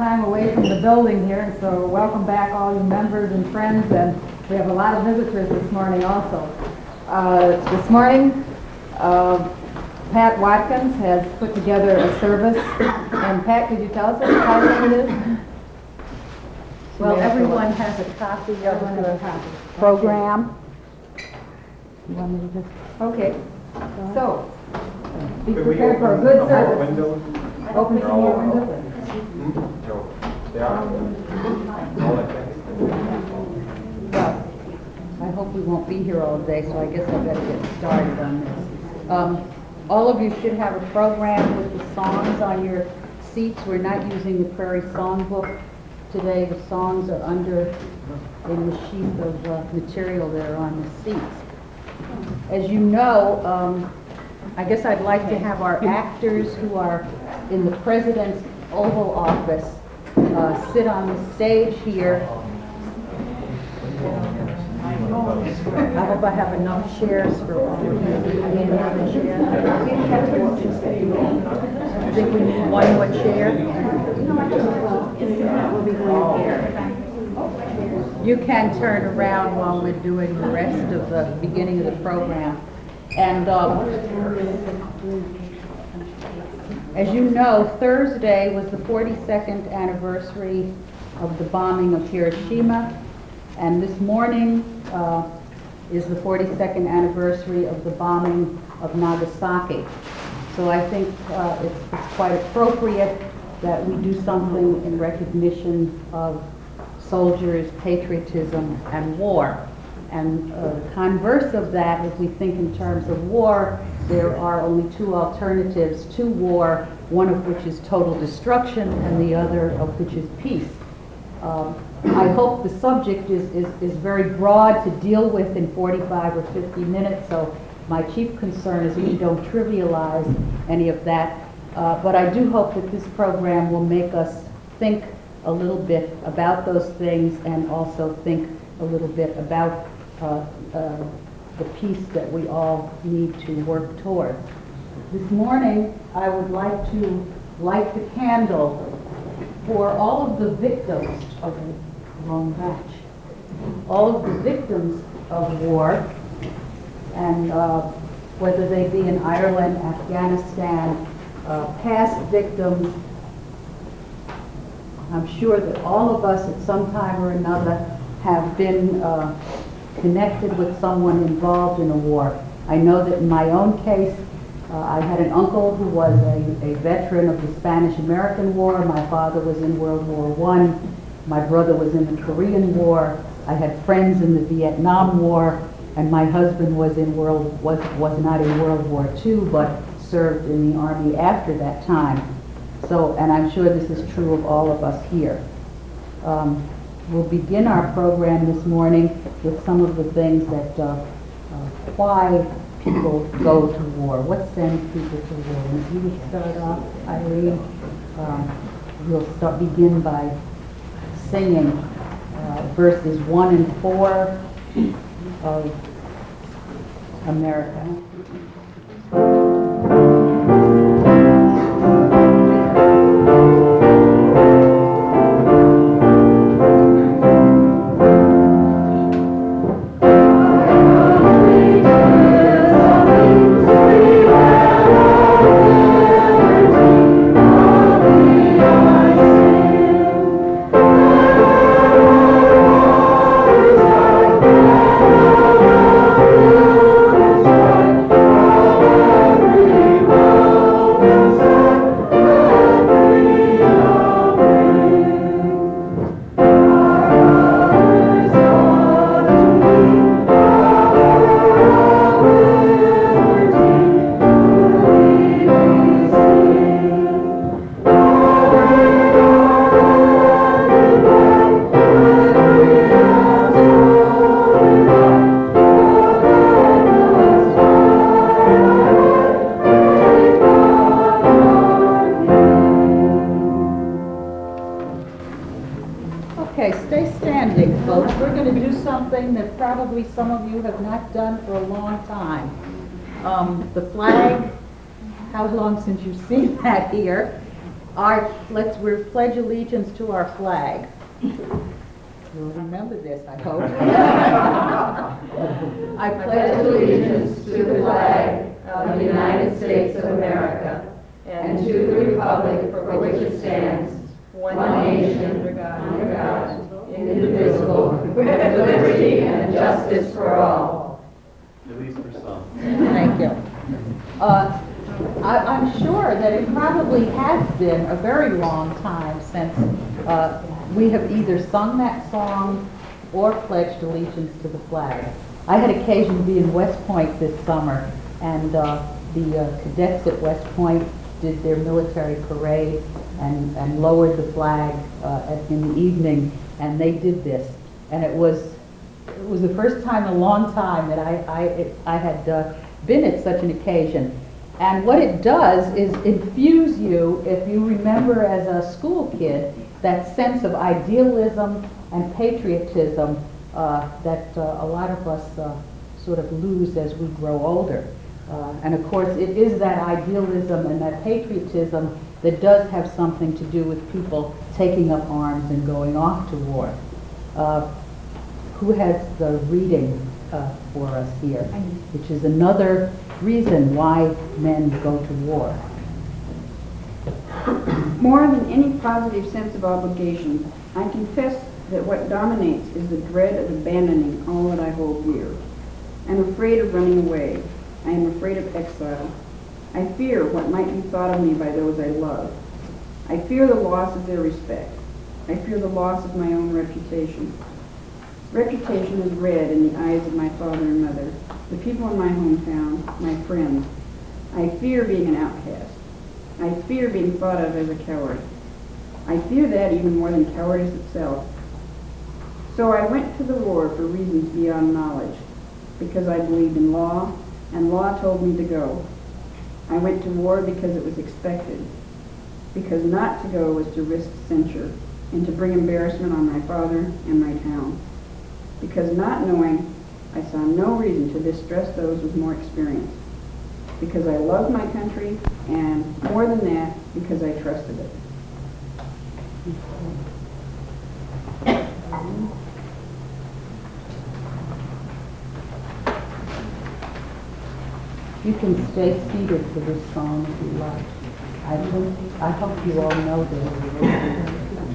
time away from the building here, and so welcome back all you members and friends, and we have a lot of visitors this morning also. This morning, Pat Watkins has put together a service, and Pat, could you tell us what the title it is? Well, everyone has a copy of the program. You want me to just, okay, so, be prepared for a good service. Open some more windows. Well, I hope we won't be here all day, so I guess I better get started on this. All of you should have a program with the songs on your seats. We're not using the Prairie Songbook today. The songs are under in the sheath of material that are on the seats. As you know, I guess I'd like to have our actors who are in the President's Oval Office sit on the stage here. I hope I have enough chairs for all of you. I need another chair. I think we need one more chair. You can turn around while we're doing the rest of the beginning of the program. And as you know, Thursday was the 42nd anniversary of the bombing of Hiroshima, and this morning is the 42nd anniversary of the bombing of Nagasaki. So I think it's quite appropriate that we do something in recognition of soldiers' patriotism and war. And the converse of that, if we think in terms of war, there are only two alternatives to war, one of which is total destruction and the other of which is peace. I hope the subject is very broad to deal with in 45 or 50 minutes, so my chief concern is we don't trivialize any of that. But I do hope that this program will make us think a little bit about those things and also think a little bit about the peace that we all need to work toward. This morning, I would like to light the candle for all of the victims of all of the victims of war, and whether they be in Ireland, Afghanistan, past victims. I'm sure that all of us at some time or another have been connected with someone involved in a war. I know that in my own case, I had an uncle who was a veteran of the Spanish-American War. My father was in World War I. My brother was in the Korean War. I had friends in the Vietnam War, and my husband was not in World War II, but served in the Army after that time. So, and I'm sure this is true of all of us here. We'll begin our program this morning with some of the things that, why people go to war, what sends people to war. And if you would start off, Irene, we'll begin by singing verses 1 and 4 of America. That probably some of you have not done for a long time. The flag, how long since you've seen that here? We pledge allegiance to our flag. You'll remember this, I hope. I pledge allegiance to the flag of the United States of America and to the republic for which it stands, one nation, under God, indivisible, with liberty and justice for all. At least for some. Thank you. I'm sure that it probably has been a very long time since we have either sung that song or pledged allegiance to the flag. I had occasion to be in West Point this summer, and the cadets at West Point did their military parade and lowered the flag in the evening, and they did this. And it was the first time in a long time that I had been at such an occasion. And what it does is infuse you, if you remember as a school kid, that sense of idealism and patriotism that a lot of us sort of lose as we grow older. And of course, it is that idealism and that patriotism that does have something to do with people taking up arms and going off to war. Who has the reading for us here, which is another reason why men go to war? More than any positive sense of obligation, I confess that what dominates is the dread of abandoning all that I hold dear. I am afraid of running away. I am afraid of exile. I fear what might be thought of me by those I love. I fear the loss of their respect. I fear the loss of my own reputation. Reputation is red in the eyes of my father and mother, the people in my hometown, my friends. I fear being an outcast. I fear being thought of as a coward. I fear that even more than cowardice itself. So I went to the war for reasons beyond knowledge, because I believed in law, and law told me to go. I went to war because it was expected, because not to go was to risk censure and to bring embarrassment on my father and my town. Because not knowing, I saw no reason to distress those with more experience. Because I loved my country, and more than that, because I trusted it. You can stay seated for this song if you like. I hope you all know this.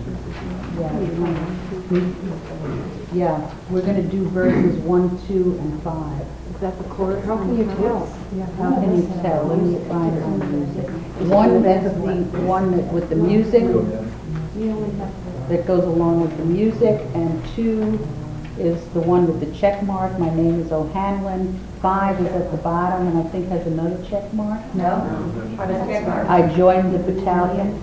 Yeah, we're going to do verses 1, 2, and 5. Is that the chorus? How can you tell? How can you tell? Let me find the music. One, that's the one that with the music that goes along with the music, and 2 is the one with the check mark. My name is O'Hanlon. 5 is at the bottom, and I think has another check mark. No? I joined the battalion.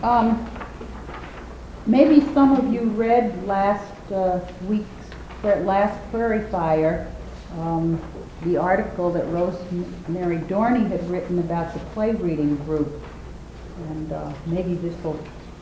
Maybe some of you read last last Prairie Fire, the article that Rosemary Dorney had written about the play reading group. And maybe this will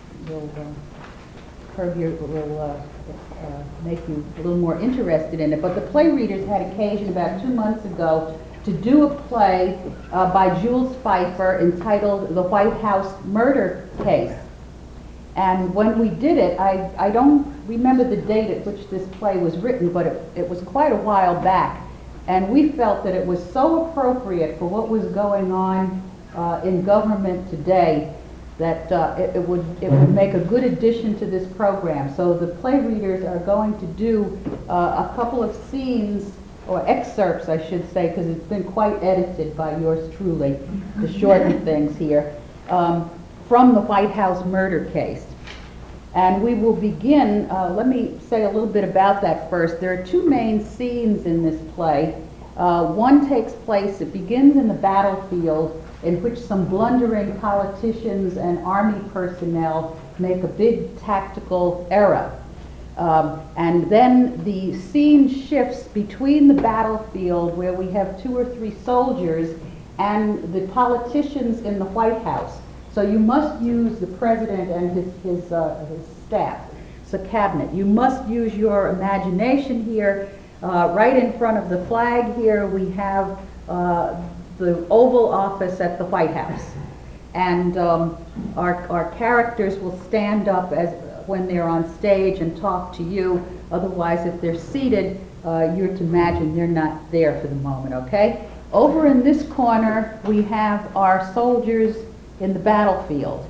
make you a little more interested in it. But the play readers had occasion about 2 months ago to do a play by Jules Feiffer entitled The White House Murder Case. And when we did it, I don't remember the date at which this play was written, but it was quite a while back. And we felt that it was so appropriate for what was going on in government today that it would make a good addition to this program. So the play readers are going to do a couple of scenes, or excerpts I should say, because it's been quite edited by yours truly, to shorten things here, from the White House murder case. And we will begin, let me say a little bit about that first. There are two main scenes in this play. One takes place, it begins in the battlefield, in which some blundering politicians and army personnel make a big tactical error. And then the scene shifts between the battlefield, where we have 2 or 3 soldiers, and the politicians in the White House. So you must use the president and his staff, the cabinet. You must use your imagination here. Right in front of the flag here, we have the Oval Office at the White House. And our characters will stand up when they're on stage and talk to you. Otherwise, if they're seated, you're to imagine they're not there for the moment, okay? Over in this corner, we have our soldiers in the battlefield.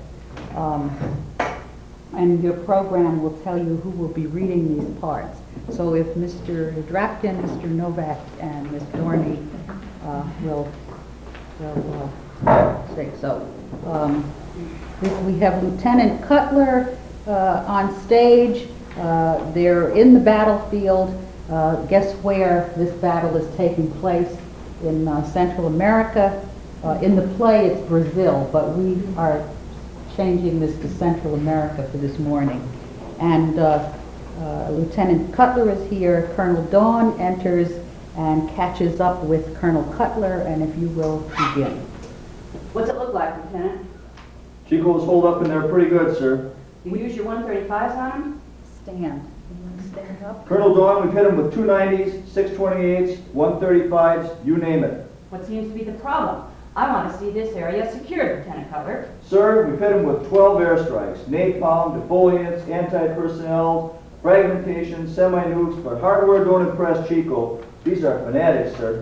And your program will tell you who will be reading these parts. So if Mr. Drapkin, Mr. Novak, and Ms. Dorney will say so. We have Lieutenant Cutler on stage. They're in the battlefield. Guess where this battle is taking place? In Central America. In the play, it's Brazil, but we are changing this to Central America for this morning. And Lieutenant Cutler is here. Colonel Dawn enters and catches up with Colonel Cutler, and if you will, begin. What's it look like, Lieutenant? Chico's holed up in there pretty good, sir. You use your 135s on him? Stand. You want to stand up? Colonel Dawn, we've hit him with 290s, 628s, 135s, you name it. What seems to be the problem? I want to see this area secured, Lieutenant Cutler. Sir, we've hit him with 12 airstrikes, napalm, defoliants, anti-personnel, fragmentation, semi-nukes, but hardware don't impress Chico. These are fanatics, sir.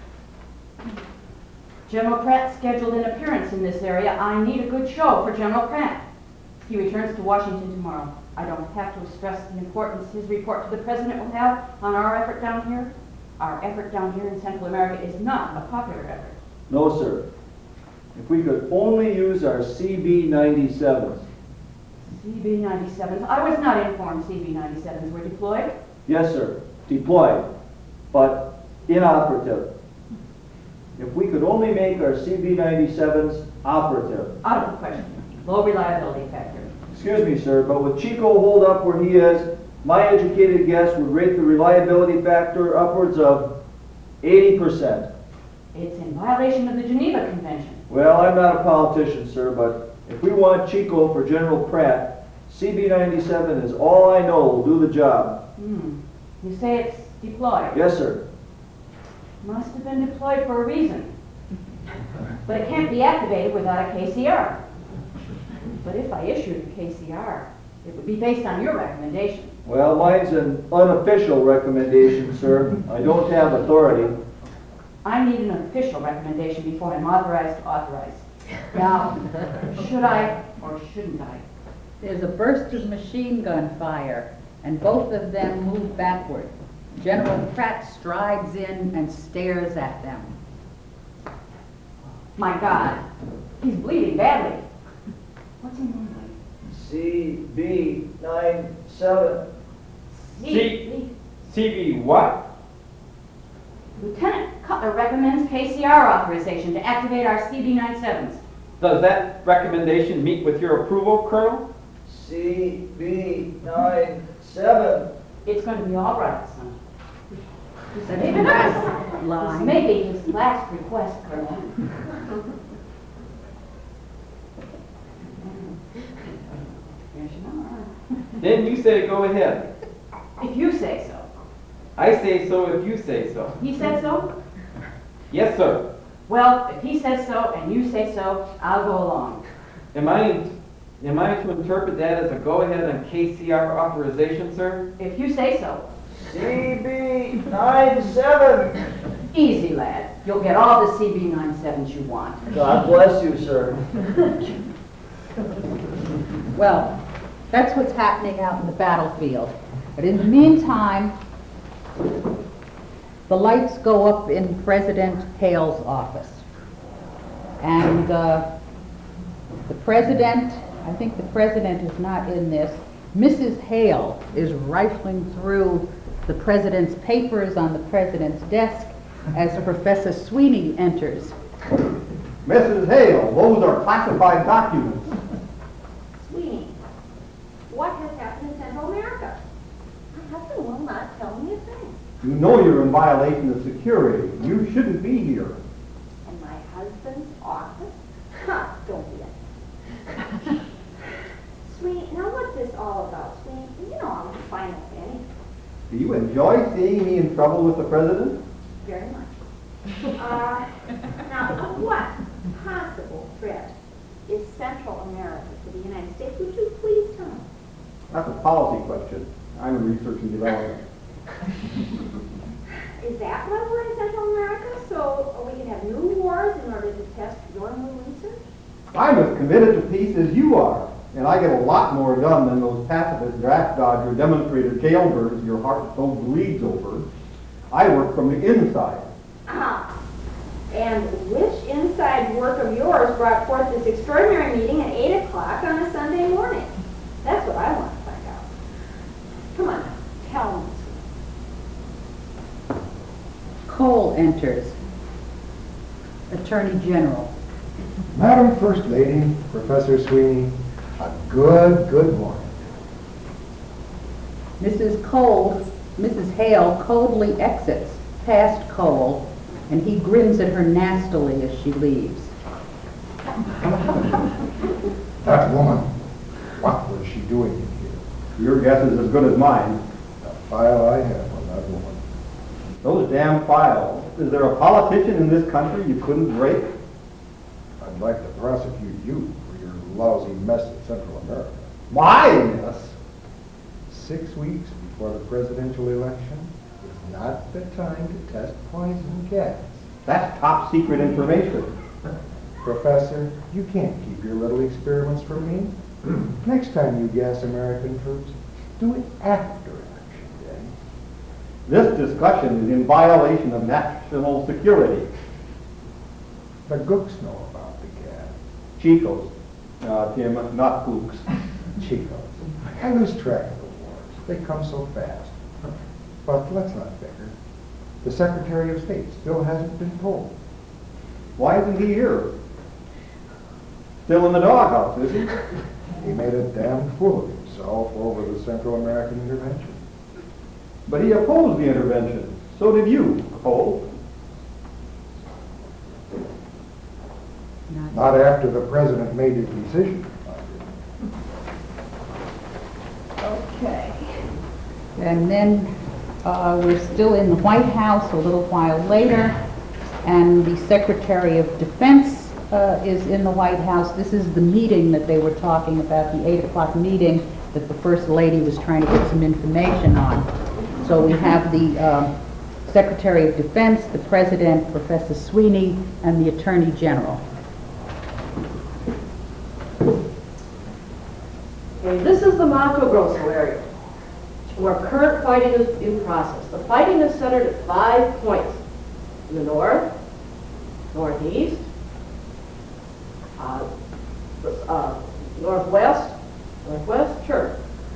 General Pratt scheduled an appearance in this area. I need a good show for General Pratt. He returns to Washington tomorrow. I don't have to stress the importance his report to the President will have on our effort down here. Our effort down here in Central America is not a popular effort. No, sir. If we could only use our CB-97s. CB-97s. I was not informed CB-97s were deployed. Yes, sir. Deployed, but inoperative. If we could only make our CB-97s operative. Out of the question. Low reliability factor. Excuse me, sir, but with Chico holed up where he is, my educated guess would rate the reliability factor upwards of 80%. It's in violation of the Geneva Convention. Well, I'm not a politician, sir, but if we want Chico for General Pratt, CB-97 is all I know will do the job. You say it's deployed? Yes, sir. Must have been deployed for a reason. But it can't be activated without a KCR. But if I issued a KCR, it would be based on your recommendation. Well, mine's an unofficial recommendation, sir. I don't have authority. I need an official recommendation before I'm authorized to authorize. Now, should I or shouldn't I? There's a burst of machine gun fire, and both of them move backward. General Pratt strides in and stares at them. My God, he's bleeding badly. What's he moving? CB-97. CB what? Lieutenant Cutler recommends KCR authorization to activate our CB-97s. Does that recommendation meet with your approval, Colonel? CB97. It's going to be all right, son. That's the last This line. may be his last request, Colonel. Yes, you are. Then you say go ahead. If you say so. I say so if you say so. He said so? Yes, sir. Well, if he says so and you say so, I'll go along. Am I to interpret that as a go-ahead on KCR authorization, sir? If you say so. CB97. Easy, lad. You'll get all the CB97s you want. God bless you, sir. Well, that's what's happening out in the battlefield. But in the meantime, the lights go up in President Hale's office. And the president, I think the president is not in this, Mrs. Hale is rifling through the president's papers on the president's desk as Professor Sweeney enters. Mrs. Hale, those are classified documents. Sweeney, what has happened in Central America? My husband will not tell me a thing. You know you're in violation of security. You shouldn't be here. In my husband's office? Ha, don't be it. Sweeney, now what's this all about, Sweeney? You know I'm fine with anything. Do you enjoy seeing me in trouble with the president? Very much. Now, what possible threat is Central America to the United States? Would you please tell me? That's a policy question. I'm in research and development. Is that why we're in Central America? So we can have new wars in order to test your new research? I'm as committed to peace as you are, and I get a lot more done than those pacifist draft dodger demonstrator jailbirds your heart so bleeds over. I work from the inside. Ah, and which inside work of yours brought forth this extraordinary meeting at 8 o'clock on a Sunday morning? That's what I want to find out. Come on, tell me. Cole enters, Attorney General. Madam First Lady, Professor Sweeney, a good morning. Mrs. Hale coldly exits past Cole, and he grins at her nastily as she leaves. That woman, what was she doing in here? Your guess is as good as mine. The file I have on that woman. Those damn files. Is there a politician in this country you couldn't break? I'd like to prosecute you for your lousy mess in Central America. My mess. 6 weeks before the presidential election is not the time to test poison gas. That's top secret information. Professor, you can't keep your little experiments from me. Next time you gas American troops, do it after Election Day. This discussion is in violation of national security. The gooks know about the gas. Chicos, Tim, not kooks. Chicos. I lose track of the wars. They come so fast. But let's not bicker. The Secretary of State still hasn't been told. Why isn't he here? Still in the doghouse, is he? He made a damn fool of himself over the Central American intervention. But he opposed the intervention. So did you, Cole. Not after the president made his decision. Okay. And then we're still in the White House a little while later, and the Secretary of Defense is in the White House. This is the meeting that they were talking about, the 8 o'clock meeting that the First Lady was trying to get some information on. So we have the Secretary of Defense, the President, Professor Sweeney, and the Attorney General. Okay, this is the Mato Grosso area, where current fighting is in process. The fighting is centered at 5 points. In the north, northeast, northwest, sure.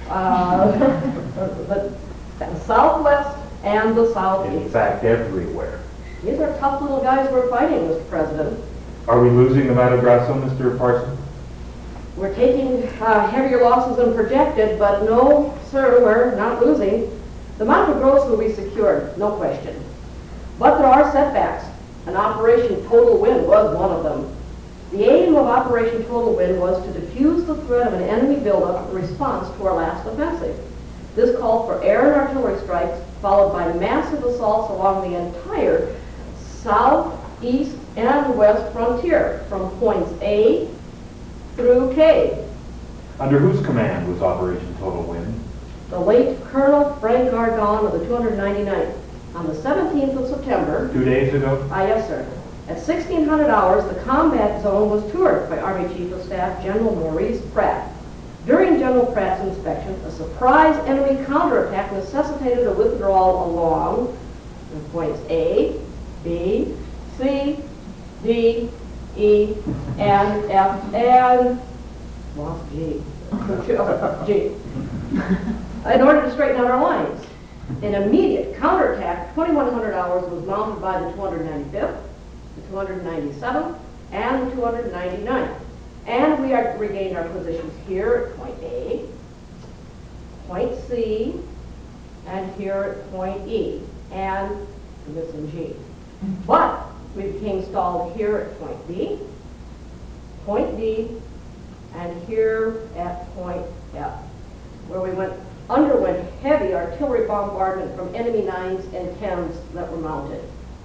The southwest and the southeast. In fact, everywhere. These are tough little guys we're fighting, Mr. President. Are we losing the Mato Grosso, Mr. Parson? We're taking heavier losses than projected, but no, sir, we're not losing. The Mato Grosso will be secured, no question. But there are setbacks, and Operation Total Wind was one of them. The aim of Operation Total Wind was to defuse the threat of an enemy buildup in response to our last offensive. This called for air and artillery strikes, followed by massive assaults along the entire south, east, and west frontier, from points A through K. Under whose command was Operation Total Wind? The late Colonel Frank Gardon of the 299th. On the 17th of September, 2 days ago? yes, sir. At 1600 hours, the combat zone was toured by Army Chief of Staff General Maurice Pratt. During General Pratt's inspection, a surprise enemy counterattack necessitated a withdrawal along points A, B, C, D, E, and F, and lost G. G. In order to straighten out our lines. An immediate counterattack, 2100 hours, was mounted by the 295th, the 297th, and the 299th. And we are regained our positions here at point A, point C, and here at point E, and the missing G. But we became stalled here at point B, point D, and here at point F, where we underwent heavy artillery bombardment from enemy 9s and 10s that were mounted.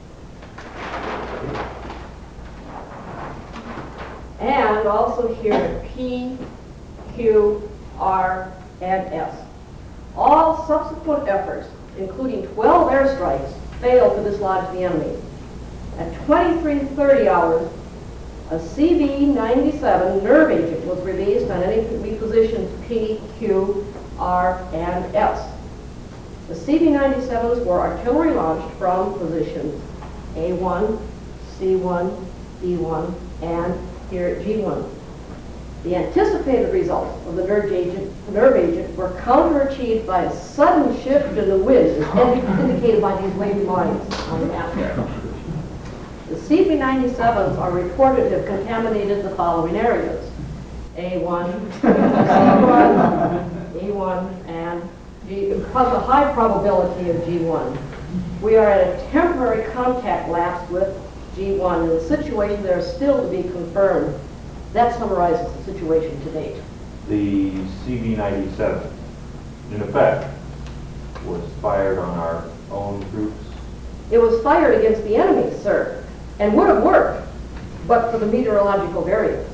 And also here at P, Q, R, and S. All subsequent efforts, including 12 airstrikes, failed to dislodge the enemy. At 23:30 hours, a CV-97 nerve agent was released on enemy positions P, Q, R, and S. The CV-97s were artillery launched from positions A1, C1, D1, and here at G1. The anticipated results of the nerve agent were counterachieved by a sudden shift in the wind, as indicated by these wavy lines on the map here. The CV-97s are reported to have contaminated the following areas: A1, C1, E1, and G, because of high probability of G1. We are at a temporary contact lapse with G1 in a situation that is still to be confirmed. That summarizes the situation to date. The CV-97, in effect, was fired on our own troops. It was fired against the enemy, sir, and would have worked, but for the meteorological variance.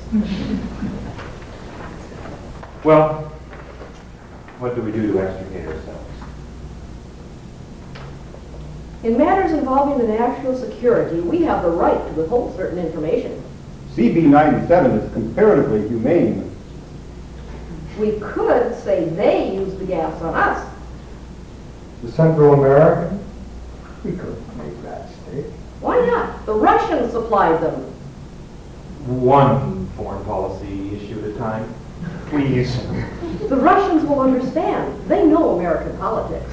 Well, what do we do to extricate ourselves? In matters involving the national security, we have the right to withhold certain information. CB-97 is comparatively humane. We could say they used the gas on us. The Central American? We couldn't make that mistake. Why not? The Russians supplied them. One foreign policy issue at a time, please. The Russians will understand. They know American politics.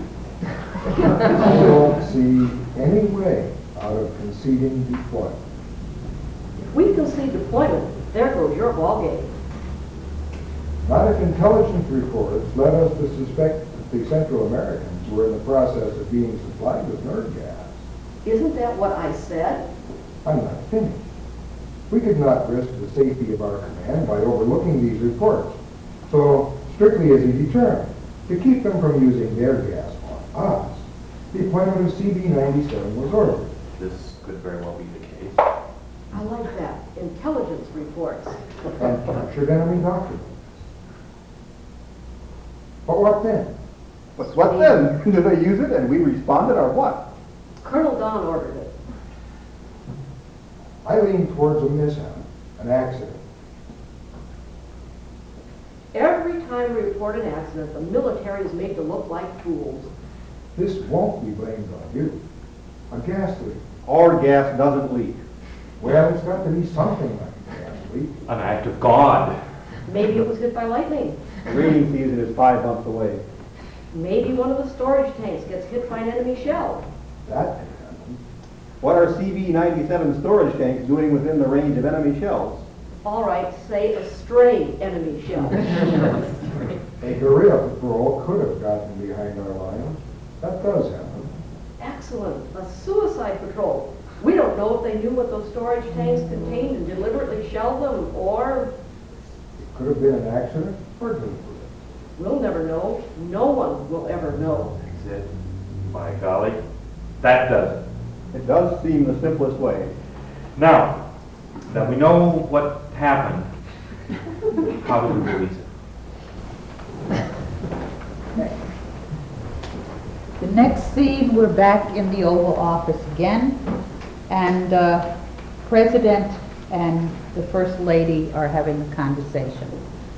I don't see any way out of conceding deployment. If we concede deployment, there goes your ballgame. Not if intelligence reports led us to suspect that the Central Americans were in the process of being supplied with nerve gas. Isn't that what I said? I'm not finished. We could not risk the safety of our command by overlooking these reports. So, strictly as a deterrent, to keep them from using their gas on us, the deployment of CB-97 was ordered. This could very well be the case. I like that. Intelligence reports. And captured enemy doctrine. But what then? What then? Did they use it and we responded, or what? Colonel Don ordered it. I lean towards a mishap, an accident. Every time we report an accident, the military is made to look like fools. This won't be blamed on you. A gas leak. Our gas doesn't leak. Well, it's got to be something like a gas leak. An act of God. Maybe it was hit by lightning. Rainy season is 5 months away. Maybe one of the storage tanks gets hit by an enemy shell. That could happen. What are CV-97 storage tanks doing within the range of enemy shells? All right, say a stray enemy shell. A guerrilla patrol could have gotten behind our lines. That does happen. Excellent, a suicide patrol. We don't know if they knew what those storage tanks contained and deliberately shelled them, or It could have been an accident or deliberate. we'll never know. No one will ever know. That's it. By golly, that does it. It does seem the simplest way. Now, that we know what happened, how do we release it? The next scene, we're back in the Oval Office again, and President and the First Lady are having a conversation.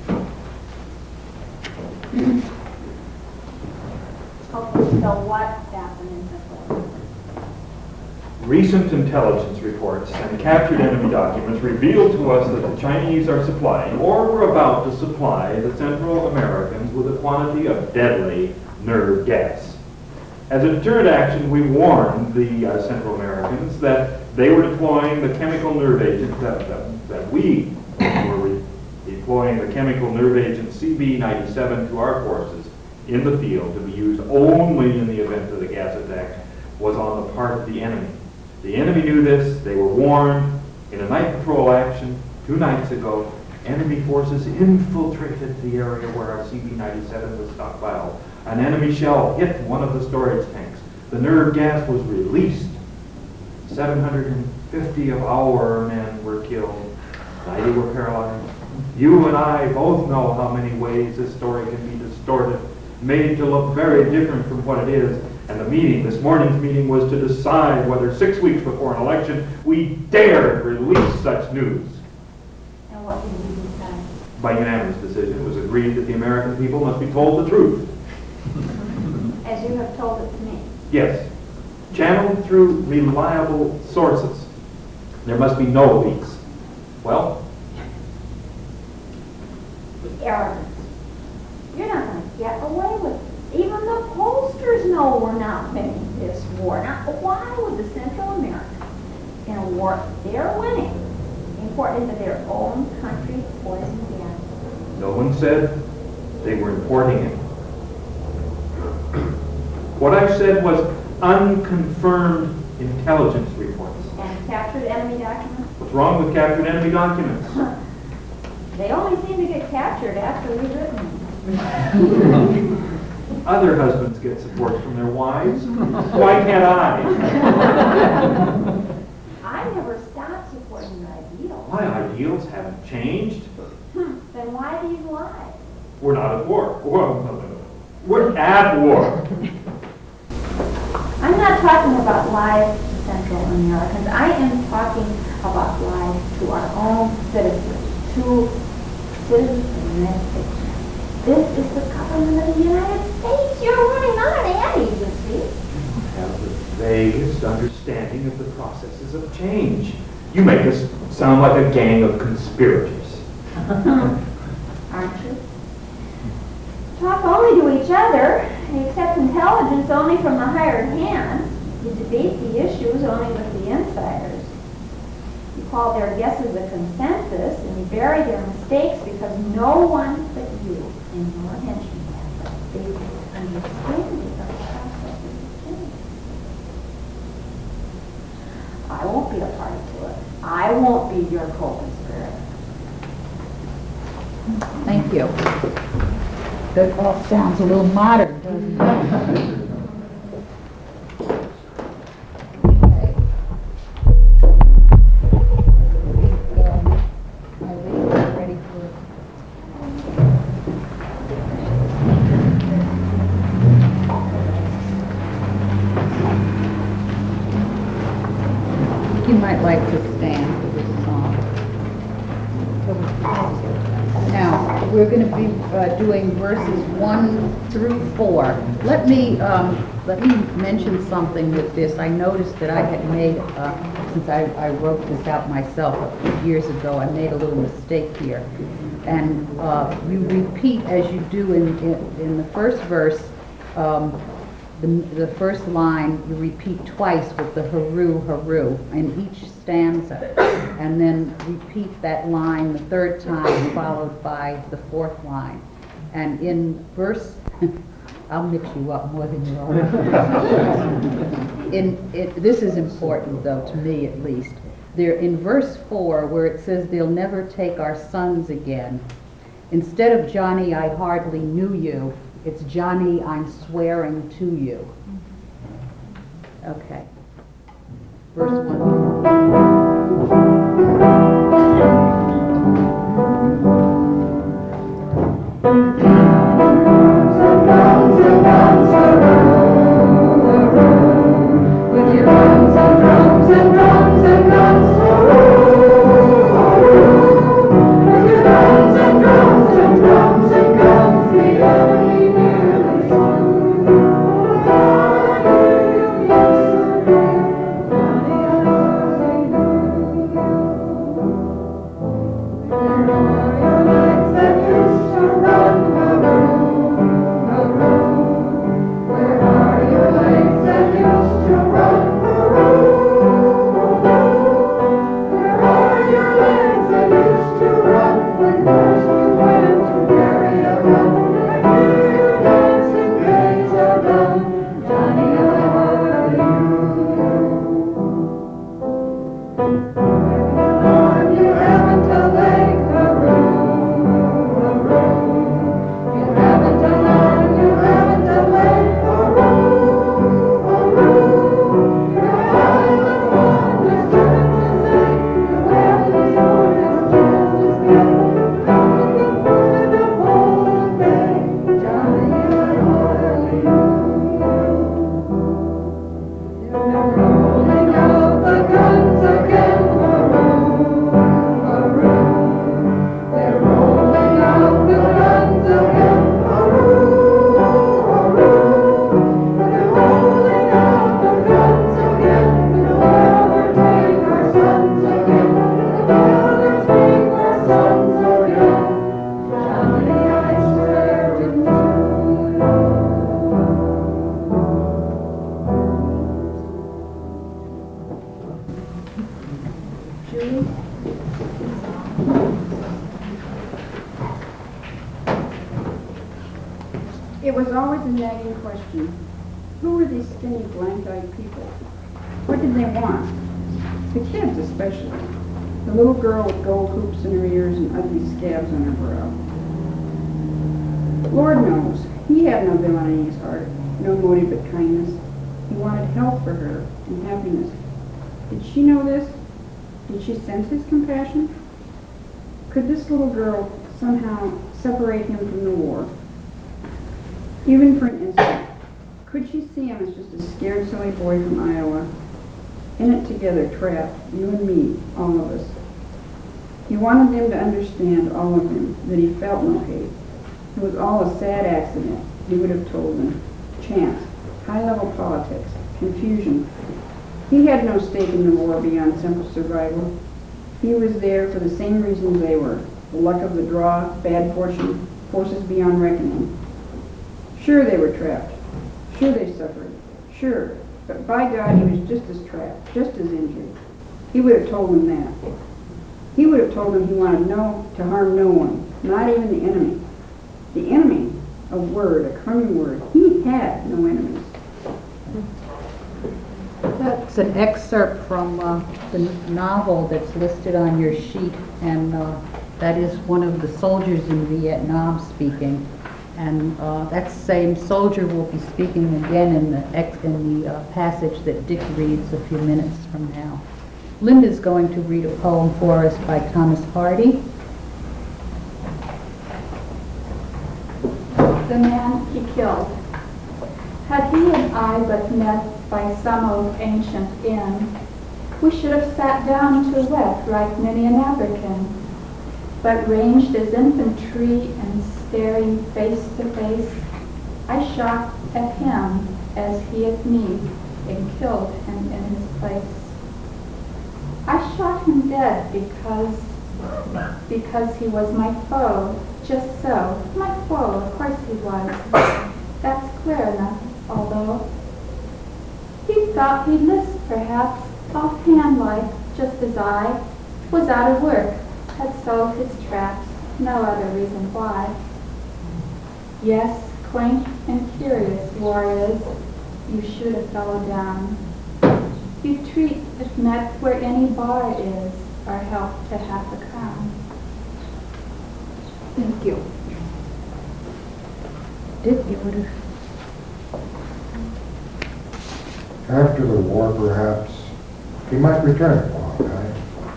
Okay, so what happened in Central America? Recent intelligence reports and captured enemy documents revealed to us that the Chinese are supplying, or were about to supply, the Central Americans with a quantity of deadly nerve gas. As a deterrent action, we warned the Central Americans that they were deploying the chemical nerve agent, that we were deploying the chemical nerve agent CB-97 to our forces in the field to be used only in the event that a gas attack was on the part of the enemy. The enemy knew this. They were warned. In a night patrol action 2 nights ago, enemy forces infiltrated the area where our CB-97 was stockpiled. An enemy shell hit one of the storage tanks. The nerve gas was released. 750 of our men were killed. 90 were paralyzed. You and I both know how many ways this story can be distorted, made to look very different from what it is. And the meeting, this morning's meeting, was to decide whether 6 weeks before an election we dared release such news. And what did you decide? By unanimous decision, it was agreed that the American people must be told the truth. As you have told it to me. Yes, channeled through reliable sources. There must be no leaks. Well, The arrogance. You're not going to get away with it. Even the pollsters know we're not winning this war. Now, why would the Central Americans, in a war they're winning, import into their own country poison gas? no one said they were importing it. What I said was unconfirmed intelligence reports. And captured enemy documents? What's wrong with captured enemy documents? They only seem to get captured after we've written them. Other husbands get support from their wives. Why can't I? I never stopped supporting your ideals. My ideals haven't changed. Then why these lies? We're not at war. We're at war. I'm not talking about lies to Central Americans. I am talking about lies to our own citizens, to citizens of the United States. This is the government of the United States. You're running not an ad agency. Have the vaguest understanding of the processes of change. You make us sound like a gang of conspirators. Aren't you? Talk only to each other, and accept intelligence only from the hired hand. You debate the issues only with the insiders. You call their guesses a consensus, and you bury their mistakes because no one but you and your henchmen have a basic understanding of the process of change. I won't be a party to it. I won't be your co-conspirator. Thank you. That all sounds a little modern, doesn't it? Okay. I think we're ready for you might like to stand for this song. Now, we're going to be doing verses 1 through 4. Let me mention something with this. I noticed that I had made, since I wrote this out myself a few years ago, I made a little mistake here. And you repeat, as you do in the first verse, the first line you repeat twice with the haru, haru in each stanza, and then repeat that line the third time followed by the fourth line. And in verse, I'll mix you up more than you are. This is important though, to me at least. There in verse 4 where it says they'll never take our sons again, instead of Johnny, I hardly knew you, it's Johnny, I'm swearing to you. Okay. Verse 1. With your drums and drums and drums and guns, with your drums and drums and drums and guns, the enemy nearly slew. It was always a nagging question. Who were these skinny, blank-eyed people? What did they want? The kids especially. The little girl with gold hoops in her ears and ugly scabs on her brow. Lord knows, he had no villain in his heart, no motive but kindness. He wanted health for her and happiness. Did she know this? Did she sense his compassion? Could this little girl somehow separate him from the war? Even for an instant, could she see him as just a scared, silly boy from Iowa? In it together, trapped, you and me, all of us. He wanted them to understand, all of them, that he felt no hate. It was all a sad accident, he would have told them. Chance, high-level politics, confusion. He had no stake in the war beyond simple survival. He was there for the same reasons they were. The luck of the draw, bad fortune, forces beyond reckoning. Sure they were trapped. Sure they suffered. Sure. But by God, he was just as trapped, just as injured. He would have told them that. He would have told them he wanted to harm no one, not even the enemy. The enemy, a word, a crummy word. He had no enemies. That's an excerpt from the novel that's listed on your sheet, and that is one of the soldiers in Vietnam speaking. And that same soldier will be speaking again in the passage that Dick reads a few minutes from now. Linda's going to read a poem for us by Thomas Hardy. The man he killed. Had he and I but met by some old ancient inn, we should have sat down to wet like many an African, but ranged as infantry and staring face to face, I shot at him as he at me and killed him in his place. I shot him dead because he was my foe, just so. My foe, of course he was. That's clear enough. although he thought he'd list perhaps offhand-like, just as I was out of work, had sowed his traps, no other reason why. Yes, quaint and curious war is, you shoot a fellow down. You treat if met where any bar is, or help to half a crown. Thank you. Dick, you would have... After the war, perhaps, he might return for a long time.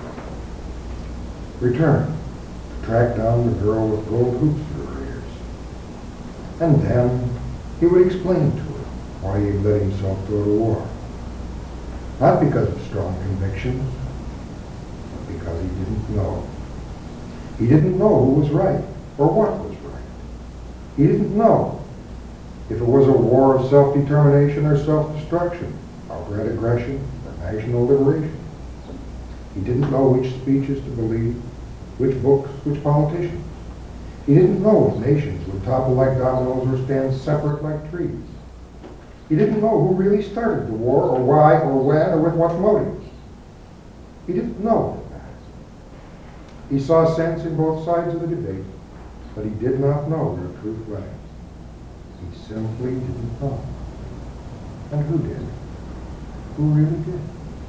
Return to track down the girl with gold hoops through her ears. And then he would explain to her why he let himself go to war. Not because of strong convictions, but because he didn't know. He didn't know who was right or what was right. He didn't know if it was a war of self-determination or self-destruction, outright aggression or national liberation. He didn't know which speeches to believe, which books, which politicians. He didn't know if nations would topple like dominoes or stand separate like trees. He didn't know who really started the war, or why, or when, or with what motives. He didn't know that. He saw sense in both sides of the debate, but he did not know where truth lay. He simply didn't know. And who did? Who really did?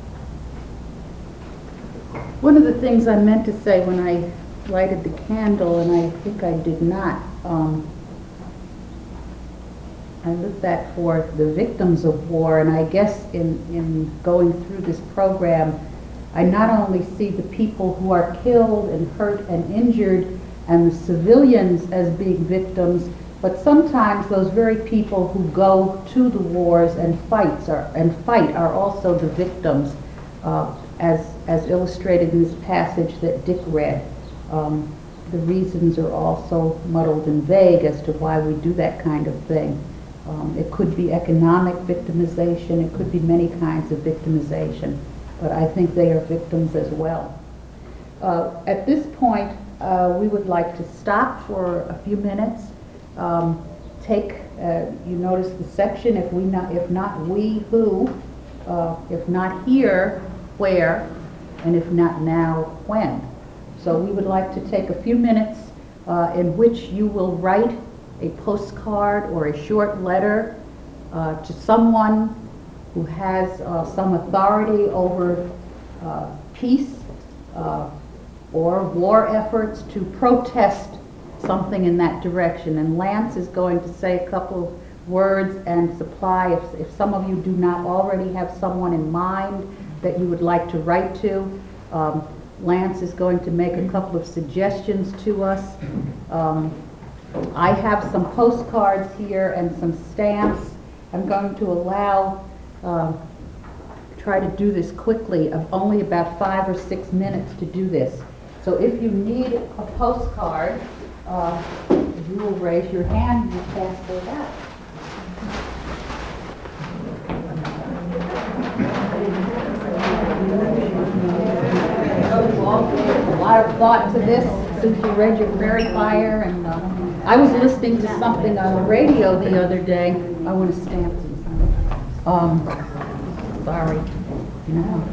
One of the things I meant to say when I lighted the candle, and I think I did not, I lit that for the victims of war, and I guess in going through this program, I not only see the people who are killed and hurt and injured and the civilians as being victims, but sometimes those very people who go to the wars and fight are also the victims, as illustrated in this passage that Dick read. The reasons are also muddled and vague as to why we do that kind of thing. It could be economic victimization, it could be many kinds of victimization, but I think they are victims as well. At this point, we would like to stop for a few minutes. You notice the section, if not we, who, if not here, where, and if not now, when. So we would like to take a few minutes in which you will write a postcard or a short letter to someone who has some authority over peace or war efforts to protest something in that direction. And Lance is going to say a couple of words and supply, if some of you do not already have someone in mind that you would like to write to, Lance is going to make a couple of suggestions to us. I have some postcards here and some stamps. I'm going to try to do this quickly, of only about 5 or 6 minutes to do this. So if you need a postcard, you will raise your hand and pass it out. A lot of thought to this since you read your Prairie Fire, and I was listening to something on the radio the other day. I want to stamp some. Sorry. No.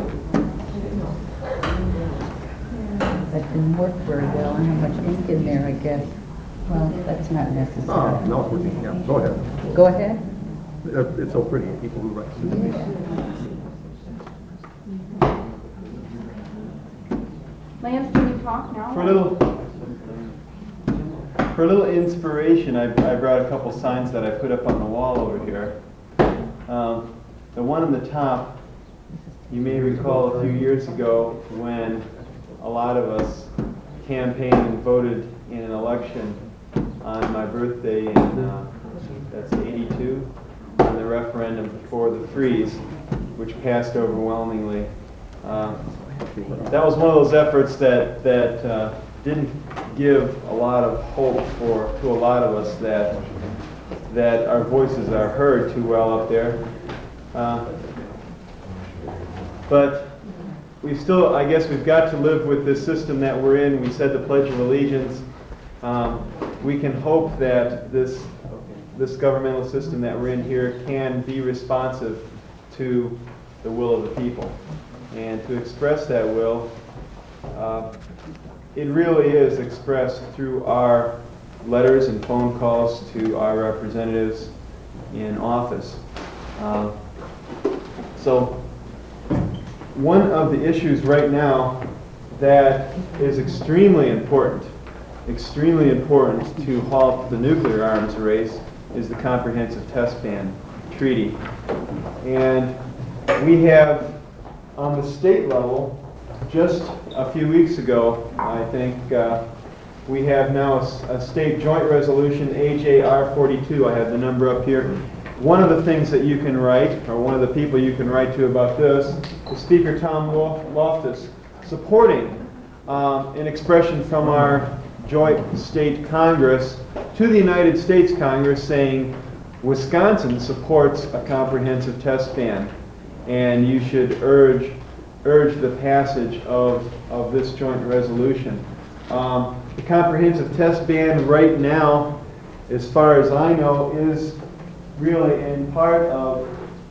That didn't work very well. I don't have much ink in there, I guess. Well, that's not necessary. Oh, no, yeah, go ahead. Go ahead. It's so pretty, people who write. Lance, can you talk now? For a little inspiration, I brought a couple signs that I put up on the wall over here. The one on the top, you may recall a few years ago when a lot of us campaigned and voted in an election on my birthday in, that's 82, on the referendum for the freeze, which passed overwhelmingly. That was one of those efforts that didn't give a lot of hope to a lot of us that our voices are heard too well up there. But we still, I guess we've got to live with this system that we're in. We said the Pledge of Allegiance. We can hope that this this governmental system that we're in here can be responsive to the will of the people. And to express that will, it really is expressed through our letters and phone calls to our representatives in office. So one of the issues right now that is extremely important to halt the nuclear arms race is the Comprehensive Test Ban Treaty. And we have, on the state level, just a few weeks ago, I think, we have now a state joint resolution, AJR 42. I have the number up here. One of the things that you can write, or one of the people you can write to about this, is Speaker Tom Loftus, supporting an expression from our joint state Congress to the United States Congress saying Wisconsin supports a comprehensive test ban, and you should urge the passage of this joint resolution. The comprehensive test ban right now, as far as I know, is really in part of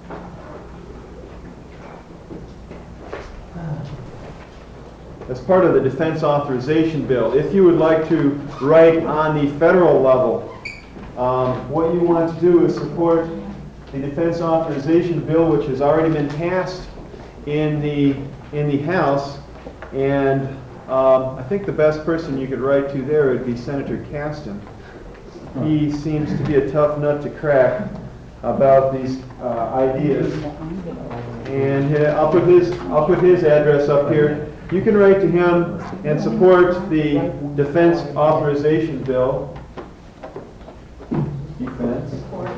as part of the Defense Authorization Bill. If you would like to write on the federal level, what you want to do is support the Defense Authorization Bill, which has already been passed in the House, and I think the best person you could write to there would be Senator Caston. He seems to be a tough nut to crack about these ideas, and I'll put his address up here. You can write to him and support the Defense Authorization Bill. Defense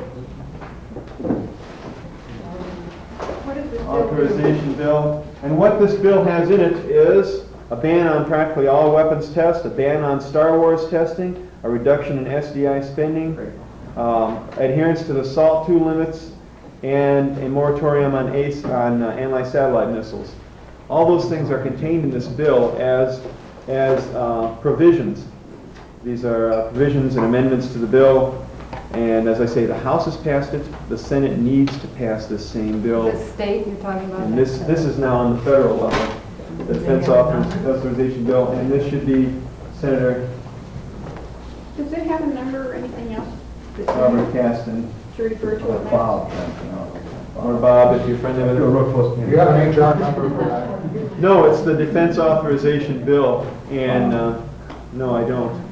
Authorization Bill. And what this bill has in it is a ban on practically all weapons tests, a ban on Star Wars testing, a reduction in SDI spending, adherence to the SALT II limits, and a moratorium on anti-satellite missiles. All those things are contained in this bill as provisions. These are provisions and amendments to the bill. And as I say, the House has passed it. The Senate needs to pass this same bill. The state you're talking about? And this is now on the federal level, the Defense Authorization Bill, and this should be Senator Does it have a number or anything else? Robert Caston. Should refer to it Bob. Or Bob, if you're friendly with him. You have an HR number for that? No, it's the Defense Authorization Bill, and no, I don't.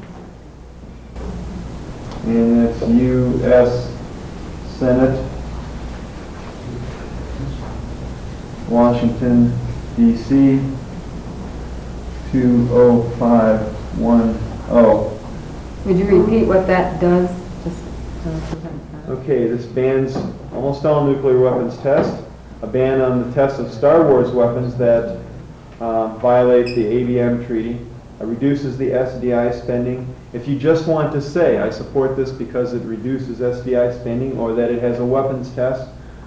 And it's U.S. Senate, Washington, D.C., 20510. Would you repeat what that does? Okay, this bans almost all nuclear weapons tests, a ban on the test of Star Wars weapons that violate the ABM treaty, reduces the SDI spending. If you just want to say, I support this because it reduces SDI spending or that it has a weapons test,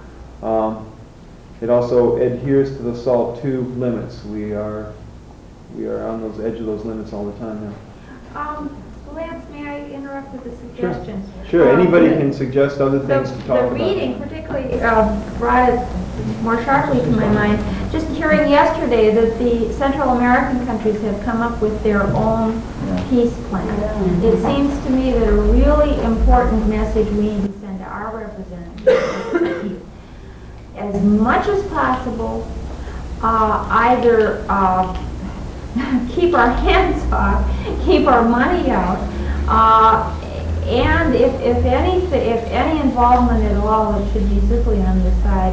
it also adheres to the SALT II limits. We are on the edge of those limits all the time now. Lance, may I interrupt with a suggestion? Sure, anybody can suggest other things to talk about. The reading particularly brought it more sharply to my mind. Just hearing yesterday that the Central American countries have come up with their own peace plan. It seems to me that a really important message we need to send to our representatives, as much as possible, either keep our hands off, keep our money out, and if any involvement at all, it should be simply on the side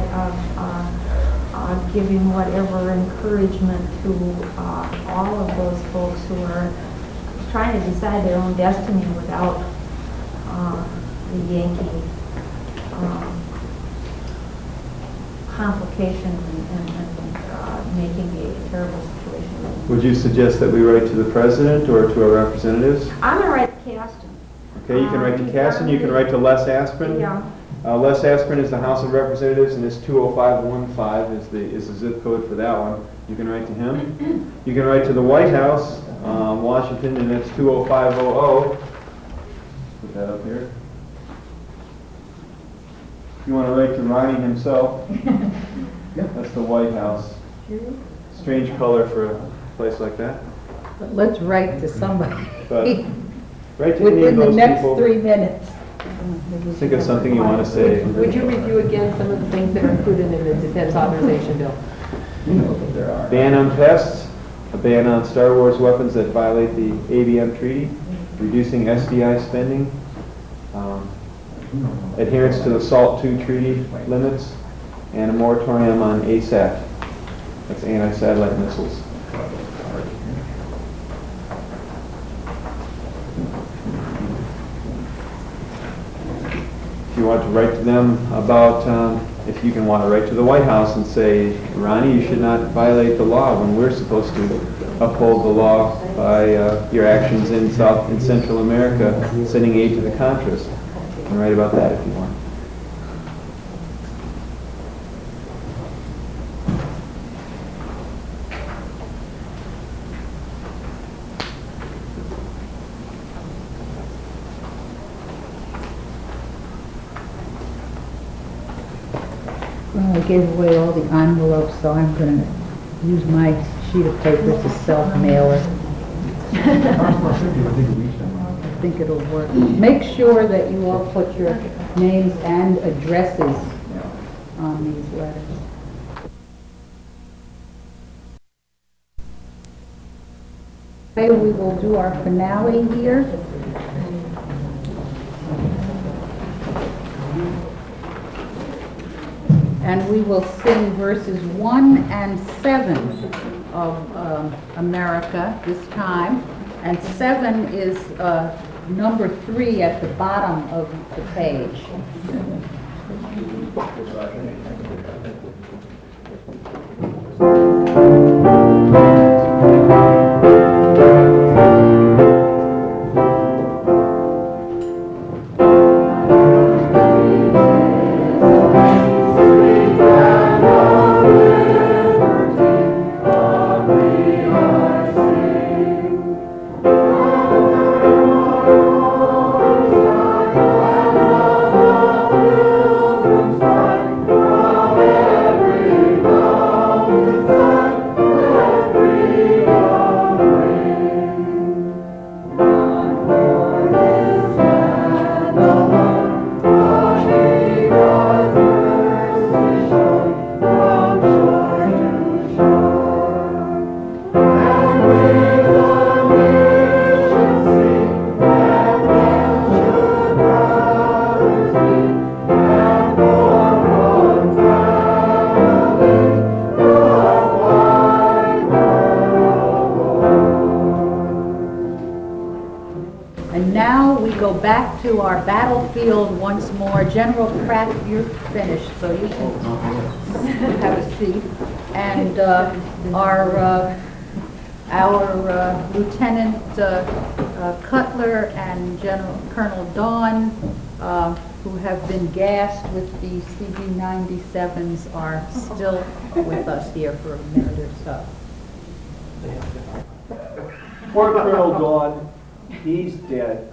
of giving whatever encouragement to all of those folks who are trying to decide their own destiny without the Yankee complications and making a terrible situation. Would you suggest that we write to the President or to our representatives? I'm going to write to Caston. Okay, you can write to Caston, you can write to Les Asprin. Yeah. Les Asprin is the House of Representatives, and it's 20515 is the zip code for that one. You can write to him. You can write to the White House, Washington, and it's 20500. Put that up here. you want to write to Ronnie himself, that's the White House. Strange color for a place like that. But let's write to somebody But write to any within of the those next people. 3 minutes. Think of something you want to say. Would you review again some of the things that are included in the defense authorization bill? Ban on tests, a ban on Star Wars weapons that violate the ABM treaty, reducing SDI spending, adherence to the SALT II treaty limits, and a moratorium on ASAT. That's anti-satellite missiles. If you want to write to them about, if you can want to write to the White House and say, Ronnie, you should not violate the law when we're supposed to uphold the law by your actions in South and Central America, sending aid to the Contras. You can write about that if you want. Well, I gave away all the envelopes, so I'm going to use my sheet of paper to self-mail it. I think it'll work. Make sure that you all put your names and addresses on these letters. Okay, we will do our finale here. And we will sing verses 1 and 7 of America this time. And 7 is number 3 at the bottom of the page. Back to our battlefield once more. General Pratt, you're finished, so you can have a seat. And our Lieutenant Cutler and Colonel Dawn, who have been gassed with the CG-97s, are still with us here for a minute or so. Poor Colonel Dawn, he's dead.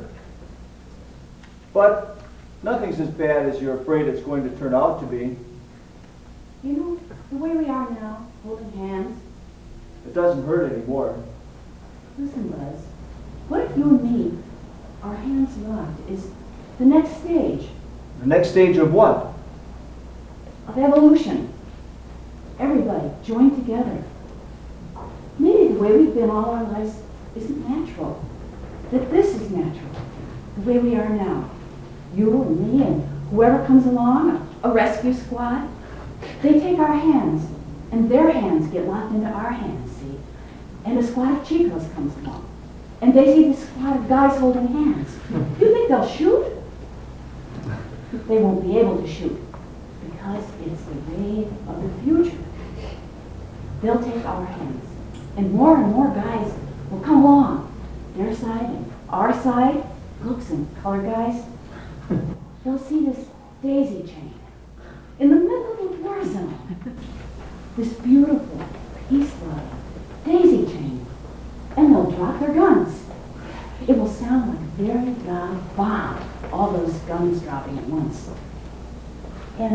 But nothing's as bad as you're afraid it's going to turn out to be. You know, the way we are now, holding hands. It doesn't hurt anymore. Listen, Buzz, what if you and me, our hands locked, is the next stage? The next stage of what? Of evolution. Everybody joined together. Maybe the way we've been all our lives isn't natural. That this is natural. The way we are now. You and me and whoever comes along, a rescue squad, they take our hands, and their hands get locked into our hands, see? And a squad of Chicos comes along, and they see this squad of guys holding hands. You think they'll shoot? They won't be able to shoot, because it's the way of the future. They'll take our hands, and more guys will come along, their side and our side. Looks and color guys, they'll see this daisy chain in the middle of the war zone. This beautiful, peace-loving daisy chain. And they'll drop their guns. It will sound like a very loud bomb, all those guns dropping at once. And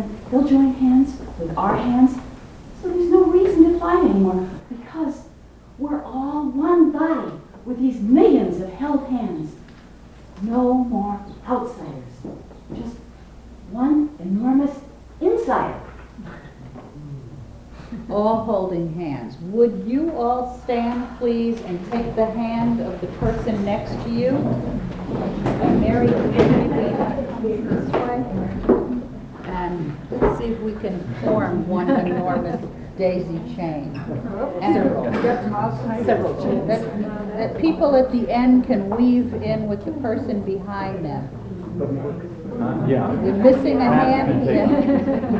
will join hands with our hands, so there's no reason to fight anymore, because we're all one body with these millions of held hands. No more outsiders, just one enormous insider. All holding hands. Would you all stand, please, and take the hand of the person next to you? And Mary, could you maybe come this way? And let's see if we can form one enormous daisy chain. And several chains. That people at the end can weave in with the person behind them. Yeah. We're missing a hand here.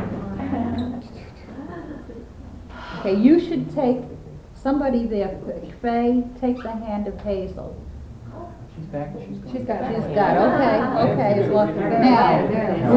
Okay, you should take, somebody there, Faye, take the hand of Hazel. She's back. She's got, okay. As long- Now,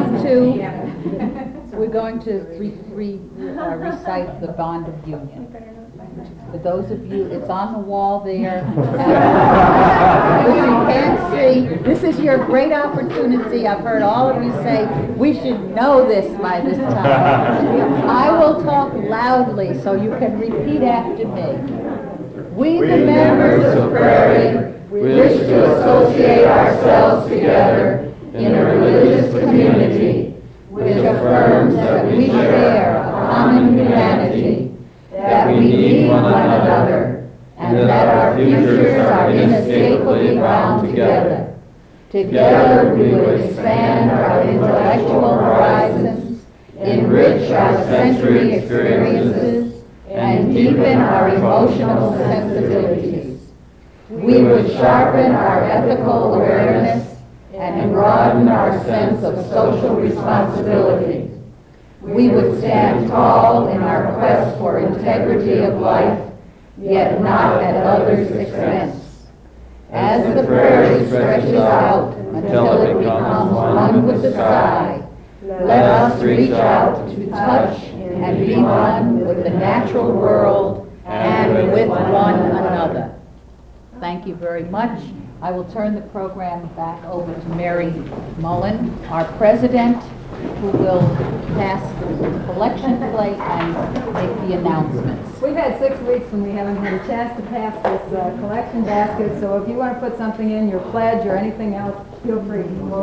we're going to recite the bond of union. For those of you, it's on the wall there. If you can't see, this is your great opportunity. I've heard all of you say, we should know this by this time. I will talk loudly so you can repeat after me. We, the members of Prairie, wish to associate ourselves together in a religious community which affirms that we share a common humanity, that we need one another, and that our futures are inescapably bound together. Together we would expand our intellectual horizons, enrich our sensory experiences, and deepen our emotional sensibilities. We would sharpen our ethical awareness and broaden our sense of social responsibility. We would stand tall in our quest for integrity of life, yet not at others' expense. As the prairie stretches out until it becomes one with the sky, let us reach out to touch and be one with the natural world and with one another. Thank you very much. I will turn the program back over to Mary Mullen, our president, who will pass the collection plate and make the announcements. We've had 6 weeks and we haven't had a chance to pass this collection basket, so if you want to put something in, your pledge or anything else, feel free.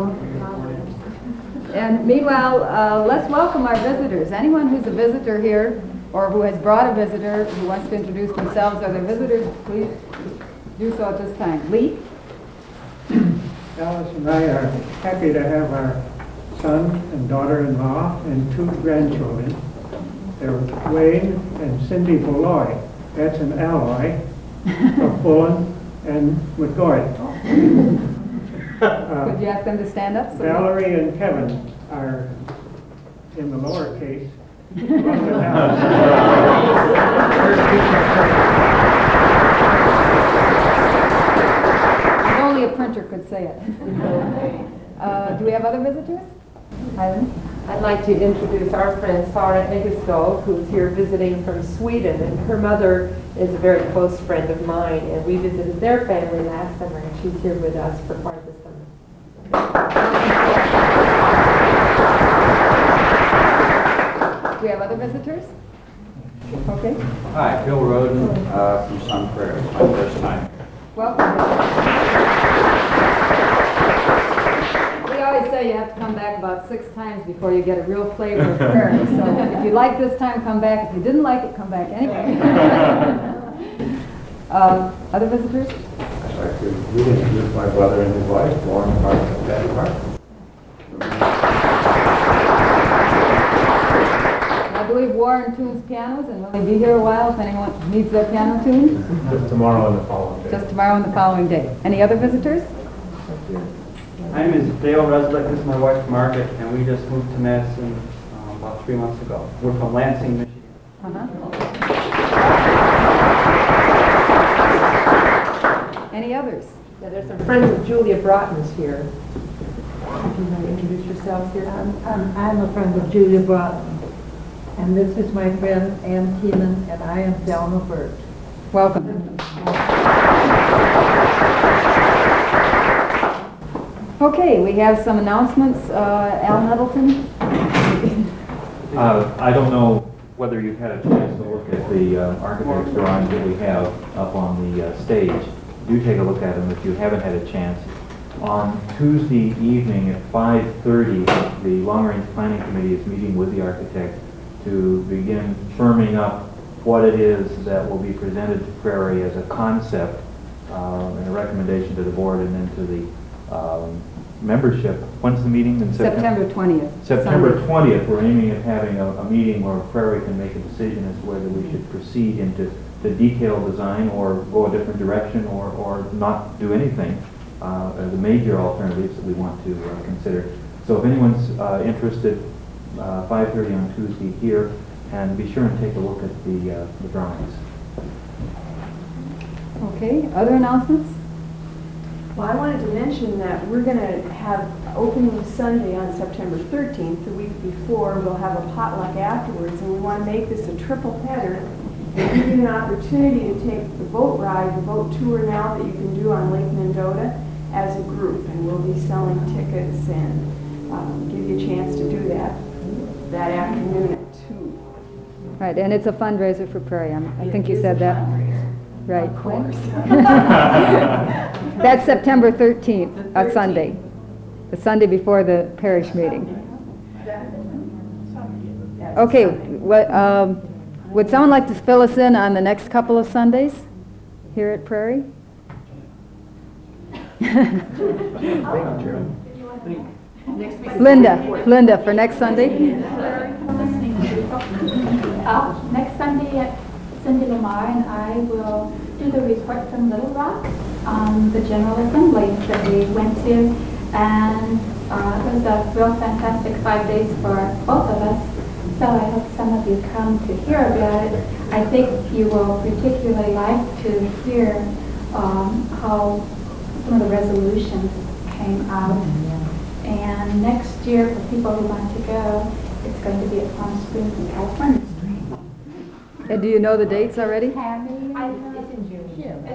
And meanwhile, let's welcome our visitors. Anyone who's a visitor here or who has brought a visitor who wants to introduce themselves or their visitors, please do so at this time. Lee? Alice and I are happy to have our son and daughter-in-law and 2 grandchildren. They're Wayne and Cindy Beloy. That's an alloy of Bullen and McGoy. Could you ask them to stand up? Valerie and Kevin are in the lower case. Only a printer could say it. Do we have other visitors? Eileen? I'd like to introduce our friend Sara Eggestad, who's here visiting from Sweden, and her mother is a very close friend of mine, and we visited their family last summer, and she's here with us for part of the summer. Do we have other visitors? Okay. Hi, Bill Roden from Sun Prairie. It's my first time. Welcome. We always say you have to come back about 6 times before you get a real flavor of prairie. So if you like this time, come back. If you didn't like it, come back anyway. Other visitors? I'd like to reintroduce my brother and his wife, Warren Park and Patty Park. I believe Warren tunes pianos, and will he be here a while if anyone needs their piano tuned? Just tomorrow and the following day. Just tomorrow and the following day. Any other visitors? My name is Dale Reslick. This is my wife Margaret, and we just moved to Madison about 3 months ago. We're from Lansing, Michigan. Any others? Yeah, there's some friends of Julia Broughton's here. If you want to introduce yourselves here. I'm a friend of Julia Broughton, and this is my friend Ann Keenan, and I am Thelma Burt. Welcome. Okay, we have some announcements. Al Nettleton? I don't know whether you've had a chance to look at the architect's drawings that we have up on the stage. Do take a look at them if you haven't had a chance. On Tuesday evening at 5:30, the Long Range Planning Committee is meeting with the architect to begin firming up what it is that will be presented to Prairie as a concept and a recommendation to the board and then to the membership. When's the meeting in September? September 20th. September Sunday. 20th. We're aiming at having a meeting where Prairie can make a decision as to whether we should proceed into the detailed design or go a different direction or not do anything. The major alternatives that we want to consider. So if anyone's interested, 5:30 on Tuesday here, and be sure and take a look at the drawings. Okay, other announcements? Well, I wanted to mention that we're going to have opening Sunday on September 13th, the week before. We'll have a potluck afterwards, and we want to make this a triple header and give you an opportunity to take the boat ride, the boat tour now that you can do on Lake Mendota as a group. And we'll be selling tickets and give you a chance to do that afternoon at 2. Right, and it's a fundraiser for Prairie. I think you said that. Right. Of course. That's September 13th, a Sunday. The Sunday before the parish meeting. Okay, would someone like to fill us in on the next couple of Sundays here at Prairie? Linda, for next Sunday? Next Sunday, Cindy Lamar and I will do the report from Little Rock on the General Assembly that we went to, and it was a real fantastic 5 days for both of us. So I hope some of you come to hear about it. I think you will particularly like to hear how some of the resolutions came out. And next year, for people who want to go, it's going to be at Palm Springs in California. And do you know the dates already? It's in June.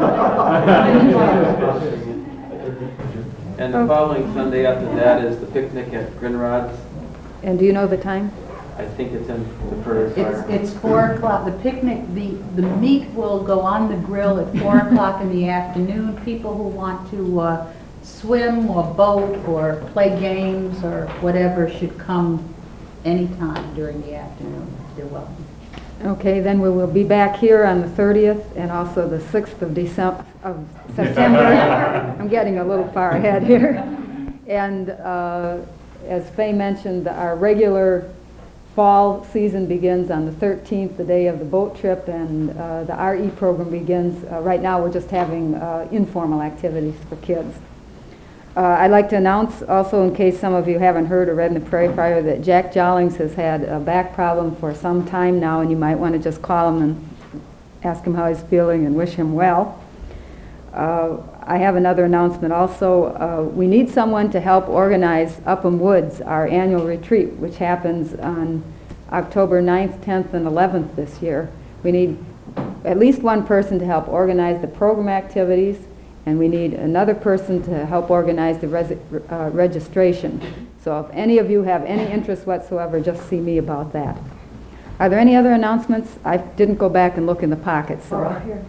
And the following Sunday after that is the picnic at Grinrod's. And do you know the time? I think it's in the first. It's 4 o'clock. The picnic, the meat will go on the grill at 4 o'clock in the afternoon. People who want to swim or boat or play games or whatever should come anytime during the afternoon. They're welcome. Okay, then we will be back here on the 30th and also the 6th of September. I'm getting a little far ahead here. And as Faye mentioned, our regular fall season begins on the 13th, the day of the boat trip, and the RE program begins. Right now we're just having informal activities for kids. I'd like to announce also, in case some of you haven't heard or read in the Prairie Fire, that Jack Jolings has had a back problem for some time now, and you might want to just call him and ask him how he's feeling and wish him well. I have another announcement also. We need someone to help organize Upham Woods, our annual retreat, which happens on October 9th, 10th, and 11th this year. We need at least one person to help organize the program activities, and we need another person to help organize the registration. So if any of you have any interest whatsoever, just see me about that. Are there any other announcements? I didn't go back and look in the pockets. So. Here.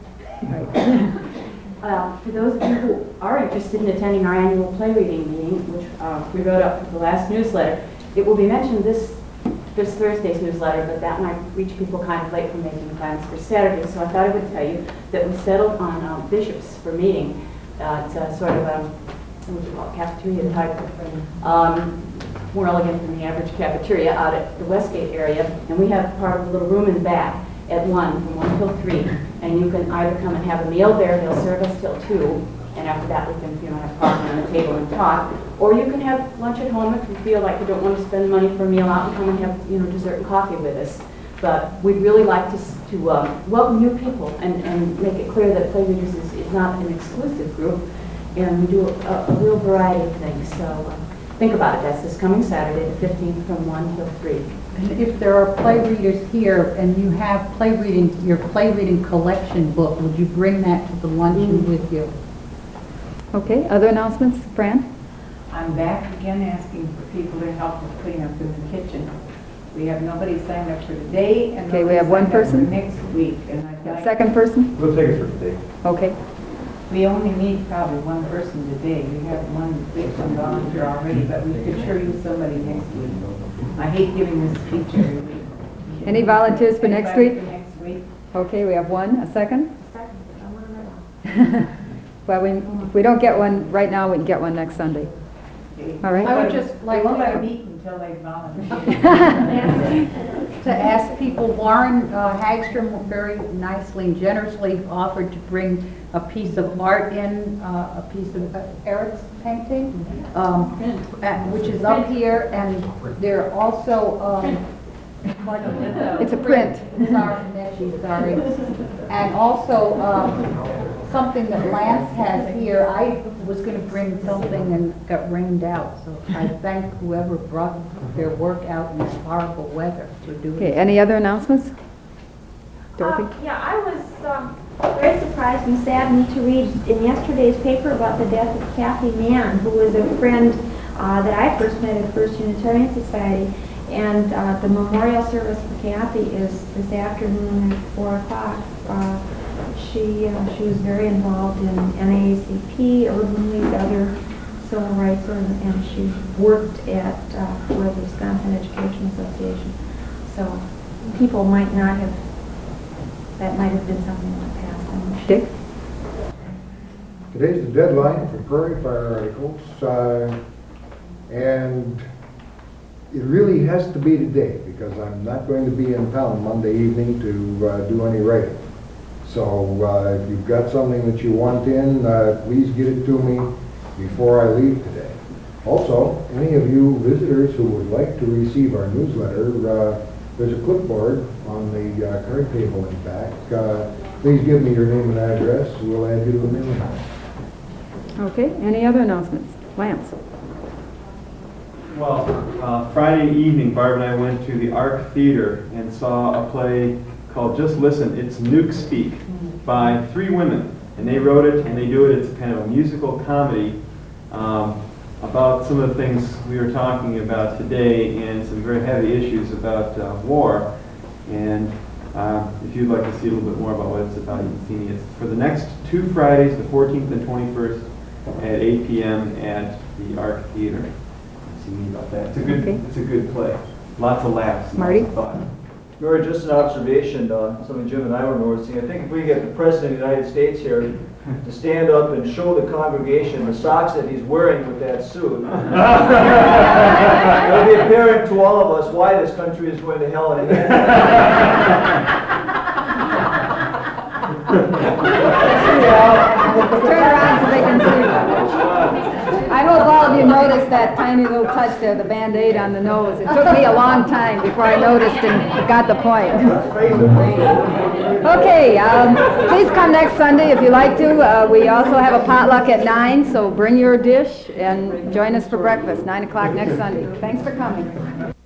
For those of you who are interested in attending our annual play reading meeting, which we wrote up for the last newsletter, it will be mentioned this Thursday's newsletter, but that might reach people kind of late for making plans for Saturday. So I thought I would tell you that we settled on Bishops for meeting. It's a sort of what do you call it, cafeteria type, more elegant than the average cafeteria out at the Westgate area. And we have part of a little room in the back at 1 from 1 till 3. And you can either come and have a meal there, they'll serve us till 2. And after that, we can, if you want to have coffee on the table and talk. Or you can have lunch at home if you feel like you don't want to spend money for a meal out and come and have, dessert and coffee with us. But we'd really like to welcome new people and make it clear that Play Readers is not an exclusive group. And we do a real variety of things. So think about it. That's this coming Saturday, the 15th, from 1 till 3. And if there are play readers here and you have your play reading collection book, would you bring that to the luncheon with you? Okay, other announcements? Fran? I'm back again asking for people to help with cleaning up in the kitchen. We have nobody signed up for today, and Okay, we nobody have one signed up person? for next week. And I'd like- Second person? We'll take it for today. Okay. We only need probably one person today. We have one volunteer already, but we could sure use somebody next week. I hate giving this speech every week. Any volunteers for next Anybody week? for next week? Okay, we have one. A second? Well, if we don't get one right now, we can get one next Sunday. All right? I would just like They won't to- let me eat until they volunteer. to ask people, Warren Hagstrom very nicely and generously offered to bring a piece of art in, a piece of Eric's painting, which is up here, and there also, It's a print. Sorry. And also, something that Lance has here. I was going to bring something and got rained out, so I thank whoever brought their work out in this horrible weather for doing Okay, it. any other announcements? Dorothy? Yeah, I was very surprised and saddened to read in yesterday's paper about the death of Kathy Mann, who was a friend that I first met at First Unitarian Society. And the memorial service for Kathy is this afternoon at 4 o'clock. She was very involved in NAACP, Urban League, other civil rights, and she worked at the Wisconsin Education Association. So people might not have, that might have been something in the past. Dick? Today's the deadline for Prairie Fire articles, and it really has to be today because I'm not going to be in town Monday evening to do any writing. So if you've got something that you want in, please get it to me before I leave today. Also, any of you visitors who would like to receive our newsletter, there's a clipboard on the card table in back. Please give me your name and address. We'll add you to the mailing list. Okay, any other announcements? Lance? Well, Friday evening, Barb and I went to the Arc Theater and saw a play called Just Listen, It's Nuke Speak by 3 women. And they wrote it and they do it. It's kind of a musical comedy about some of the things we were talking about today and some very heavy issues about war. And if you'd like to see a little bit more about what it's about, you can see me. It's for the next 2 Fridays, the 14th and 21st at 8 p.m. at the Arc Theater. See me about that. It's a good play. Lots of laughs. And Marty? Lots of fun. Gary, just an observation, something Jim and I were noticing. I think if we get the President of the United States here to stand up and show the congregation the socks that he's wearing with that suit, it'll be apparent to all of us why this country is going to hell in a Turn around so they can see. I hope all of you noticed that tiny little touch there, the Band-Aid on the nose. It took me a long time before I noticed and got the point. Okay, please come next Sunday if you like to. We also have a potluck at 9, so bring your dish and join us for breakfast, 9 o'clock next Sunday. Thanks for coming.